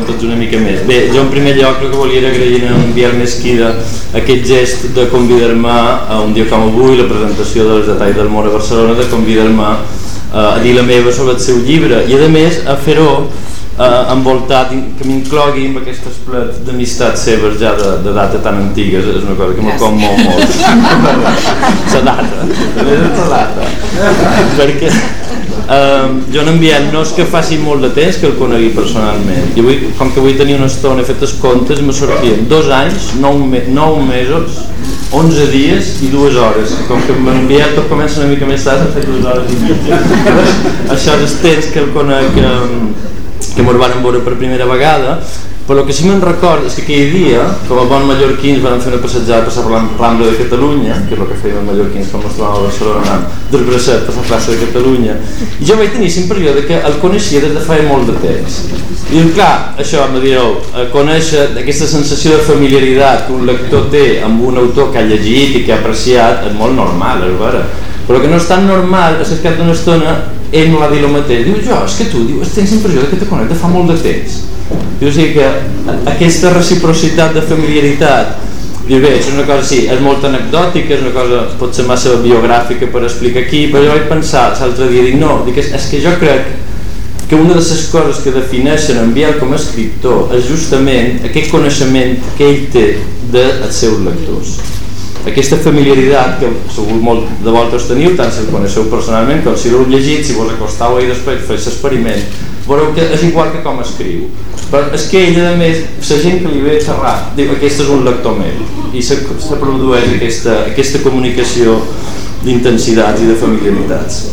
sabem tots una mica més. Bé, jo en primer lloc el que volia era agrair a en Biel Mesquida aquest gest de convidar-me a un dia com avui, la presentació dels detalls del món a Barcelona, de convidar-me a dir la meva sobre el seu llibre i a més a fer-ho envoltat, que m'inclogui amb aquest esplet d'amistats seves ja de data tan antigues. És una cosa que me commou molt la data perquè jo en Biel no és que faci molt de temps que el conegui personalment i avui, com que avui tenia una estona, he fet els comptes, me sortien 2 anys, 9 mesos, 11 dies i 2 hores. Com que en Biel tot comença una mica més tard, he fet 2 hores i mitja. Això és el temps que el conec, que m'ho van veure per primera vegada, però el que sí me'n recordo és que aquell dia, com a bons mallorquins, vam fer una passejada per la Rambla de Catalunya, que és el que feien els mallorquins quan ens trobàvem a Barcelona, del bracet per la plaça de Catalunya, i jo vaig tenir la impressió que el coneixia des de fa molt de temps. I clar, això, em direu, conèixer aquesta sensació de familiaritat que un lector té amb un autor que ha llegit i que ha apreciat és molt normal, és vera. Però el que no és tan normal és que al cap d'una estona ell m'ho va dir el mateix. Diu, jo, és que tu tens la impressió que te conec de fa molt de temps. Diu, o sigui que aquesta reciprocitat de familiaritat, diu, bé, és una cosa, sí, és molt anecdòtica, és una cosa potser massa biogràfica per explicar aquí, però jo vaig pensar l'altre dia, dic, no, dic, és que jo crec que una de les coses que defineixen en Biel com a escriptor és justament aquest coneixement que ell té dels seus lectors. Aquesta familiaritat que segur molt de vosaltres teniu, tant si el coneixeu personalment com si l'heu llegit, si vos acostau i després feu l'experiment, veureu que és igual que com escriu. Però és que ell, a més, la gent que li ve xerrar, diu, aquest és un lector meu, i se produeix aquesta comunicació d'intensitats i de familiaritats.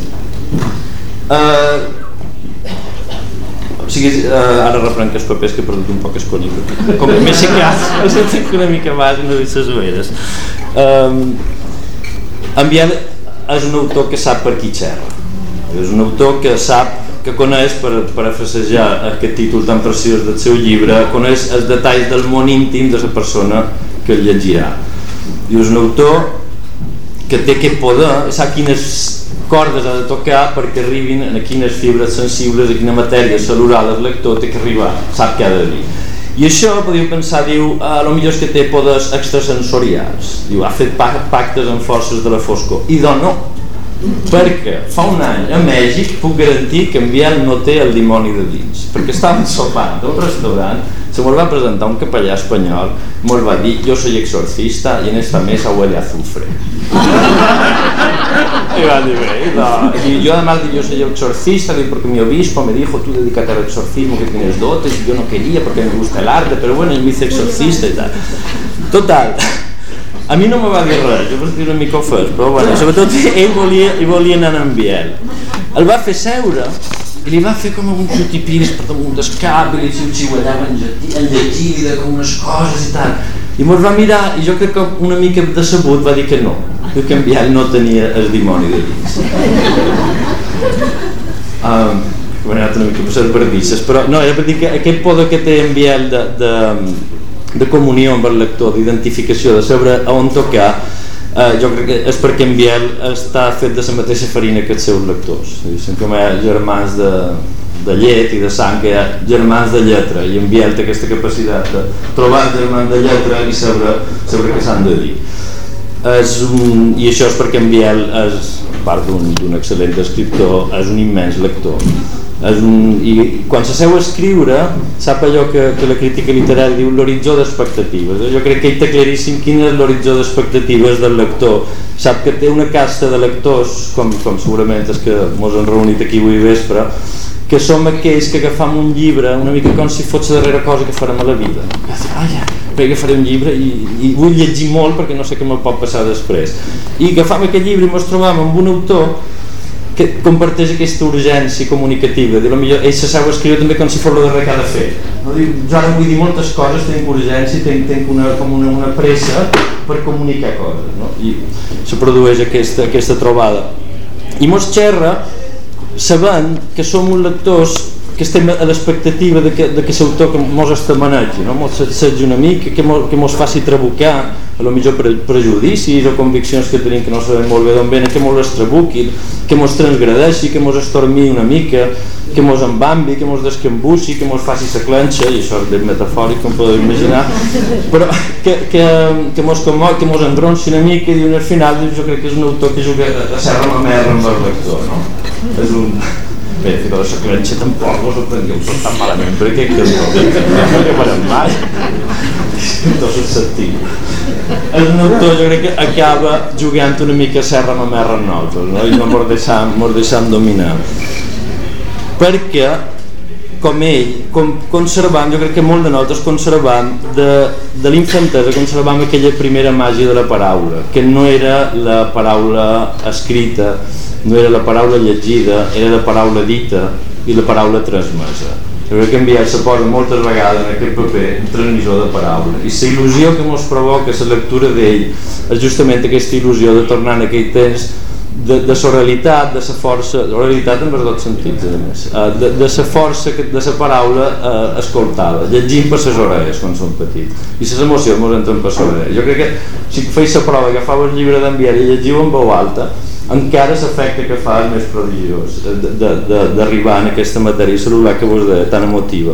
O sigui, ara reprenc els papers que he perdut un poc escollit. Com m'he aixecat, he sentit una mica més i no he dit les oeres. En Biel és un autor que sap per qui xerra. És un autor que sap, que coneix, per afrasejar aquest títol tan preciós del seu llibre, coneix els detalls del món íntim de la persona que el llegirà. I és un autor que té aquest poder, sap quines cordes ha de tocar perquè arribin a quines fibres sensibles, a quina matèria celular el lector té que arribar, sap què ha de dir. I això podríeu pensar, diu, potser és que té poders extrasensorials, diu, ha fet pactes amb forces de la foscor, i doncs no, perquè fa un any a Mèxic puc garantir que en Biel no té el dimoni de dins, perquè estàvem sopant d'un restaurant, se me'l va presentar un capellà espanyol, me'l va dir, yo soy exorcista y en esta mesa huele a azufre. Y va dir, y yo además yo soy exorcista porque mi obispo me dijo, tú dedícate al exorcismo que tienes dotes, y yo no quería porque me gusta el arte, pero bueno, él me hizo exorcista y tal. Total, a mi no me va dir res, jo vaig dir una mica ofès, però bueno, sobretot ell volia anar amb Biel. El va fer seure i li va fer com un xutipins per damunt del cap i li xiu-xiuellava en llegida com unes coses i tal. I mos va mirar i jo crec que una mica decebut va dir que no, que en Biel no tenia el dimoni de dins. M'he anat una mica per les bardisses, però no, era per dir que aquest poder que té en Biel de comunió amb el lector, d'identificació, de saber on tocar, jo crec que és perquè en Biel està fet de la mateixa farina que els seus lectors. Són com germans de llet i de sang, que hi ha germans de lletra, i en Biel té aquesta capacitat de trobar germans de lletra i saber què s'han de dir. I això és perquè en Biel, a part d'un excel·lent escriptor, és un immens lector. I quan s'asseu a escriure sap allò que la crítica literària diu l'horitzó d'expectatives. Jo crec que ell té claríssim quin és l'horitzó d'expectatives del lector, sap que té una casta de lectors com segurament els que ens hem reunit aquí avui vespre, que som aquells que agafam un llibre una mica com si fos la darrera cosa que farem a la vida. Perquè faré un llibre i vull llegir molt perquè no sé què me'l pot passar després, i agafam aquest llibre i ens trobam amb un autor que comparteix aquesta urgència comunicativa. Ell s'asseu a escriure també com si fos el darrer que ha de fer. Jo ara vull dir moltes coses, tinc urgència, tinc una pressa per comunicar coses, no? I se produeix aquesta trobada. I mos xerra sabent que som uns lectors estem a l'expectativa de que l'autor que mos estamanegi, no? Mos s'assetgi una mica, que mos faci trabucar a lo millor prejudicis o conviccions que tenim que no sabem molt bé d'on venen, que mos les trabuqui, que mos transgredeixi, que mos estormi una mica, que mos embambi, que mos descambuixi, que mos faci sa clenxa, i això és ben metafòric com podeu imaginar, però que mos commoi, que mos engronsi una mica, i al final jo crec que és un autor que juga a serra la merda amb el lector, no? És un... Bé, que de la clenxa tampoc vos ho prengueu tot tan malament, perquè que no acabarem mai. No s'ho sentim. És un autor, jo crec que acaba jugant una mica a serra amb merda amb nosaltres, no? I no mos deixam dominar. Perquè, com ell, conservam, jo crec que molt de nosaltres conservam de l'infantesa, conservam aquella primera màgia de la paraula, que no era la paraula escrita, no era la paraula llegida, era la paraula dita i la paraula transmesa. Jo crec que en Biel se posa moltes vegades en aquest paper un transmissor de paraula, i la il·lusió que ens provoca la lectura d'ell és justament aquesta il·lusió de tornar en aquell temps de la realitat, de la força, la realitat en els dos sentits, a més, de la força de la paraula escoltada, llegint per les orelles quan som petits, i les emocions ens entren per les orelles. Jo crec que si feies la prova, agafau el llibre d'en Biel i llegiu en veu alta, encara l'efecte que fa és més prodigiós d'arribar en aquesta matèria cel·lular que vos deia, tan emotiva.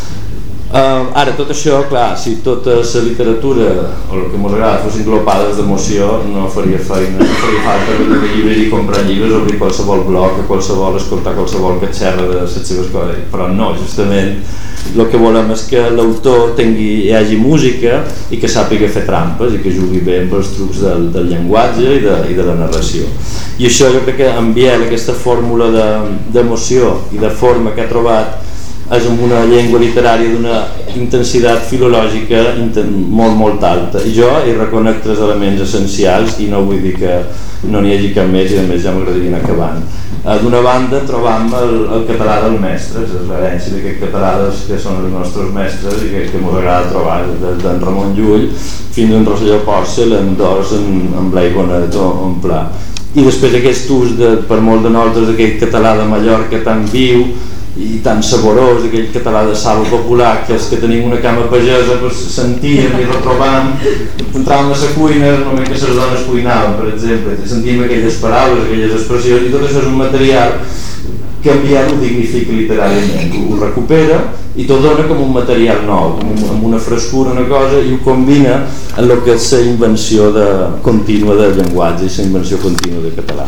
Ara, tot això, clar, si tota la literatura o el que ens agrada fossin glopades d'emoció, no faria feina, no faria falta venir a llibres i comprar llibres, obrir qualsevol blog, qualsevol, escoltar qualsevol que xerra de les seves coses, però no, justament el que volem és que l'autor hi hagi música i que sàpiga fer trampes i que jugui bé amb els trucs del llenguatge i de la narració. I això jo crec que en Biel, aquesta fórmula d'emoció i de forma que ha trobat, és amb una llengua literària d'una intensitat filològica molt alta, i jo hi reconec 3 elements essencials i no vull dir que no n'hi hagi cap més, i a més ja m'agradaria anar acabant. D'una banda trobam el català del mestre, és l'herència d'aquest català que són els nostres mestres i que ens agrada trobar, des d'en Ramon Llull fins a en Rosselló Porcel, en Dors, en Blai Bonet o en Pla. I després aquest ús per molt de nosaltres d'aquest català de Mallorca tan viu i tan saborós, aquell català de sabo popular, que els que tenim una cama pagesa sentíem i retrobàvem, entràvem a la cuina en el moment que les dones cuinaven, per exemple, sentíem aquelles paraules, aquelles expressions, i tot això és un material que en Biel ho dignifica literàriament, ho recupera i t'ho dona com un material nou, amb una frescura, una cosa, i ho combina en el que és la invenció contínua del llenguatge i la invenció contínua del català.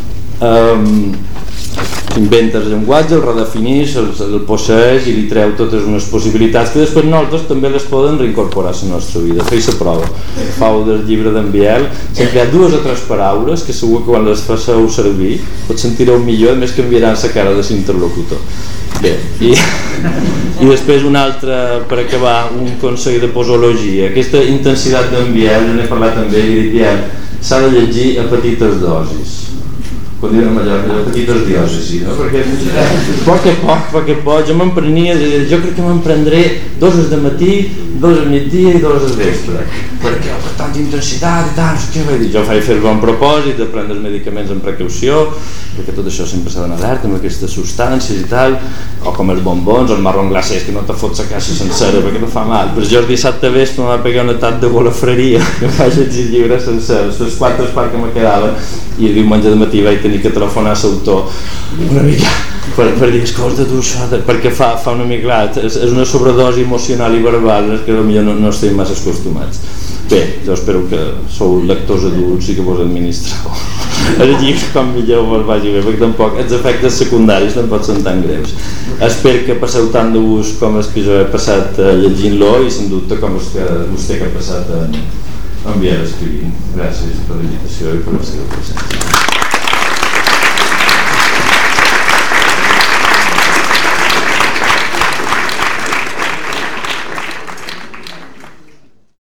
Inventa el llenguatge, el redefineix, el posseeix i li treu totes unes possibilitats que després nosaltres també les podem reincorporar a la nostra vida. Feu la prova, feu del llibre d'en Biel, s'han creat 2 o 3 paraules que segur que quan les faceu servir pot sentir-ho millor, a més canviaran la cara de l'interlocutor. Bé, i després un altre, per acabar, un consell de posologia. Aquesta intensitat d'en Biel, n'he parlat amb ell i dic, Biel, s'ha de llegir a petites dosis, quan diuen a Mallorca, petites diòcesis, no? Perquè poc a poc, jo crec que me'n prendré 2 de matí, 2 al migdia i 2 al vespre, perquè per tanta intensitat i tant, què vull dir? Jo faig fer el bon propòsit de prendre els medicaments amb precaució, perquè tot això sempre s'ha d'anar alerta amb aquestes substàncies i tal, o com els bombons, el marron glacés, que no te fots la caixa sencera perquè no fa mal. Però jo el dissabte vespre em va pegar un atac de golafreria, que em vaig llegir llibres sencers, les 4 parts que me quedaven, i el diumenge de matí vaig tenir que telefonar a l'autor una mica per dir, escolta tu això, perquè fa una mica, és una sobredosi emocional i verbal que potser no estem massa acostumats. Bé, jo espero que sou lectors adults i que vos administreu el llibre com millor vos vagi bé, perquè tampoc els efectes secundaris tampoc són tan greus. Espero que passeu tant de gust com els que jo he passat llegint-lo i sen dubte com vostè que ha passat en Biel escrivint. Gràcies per la invitació i per la seva presència.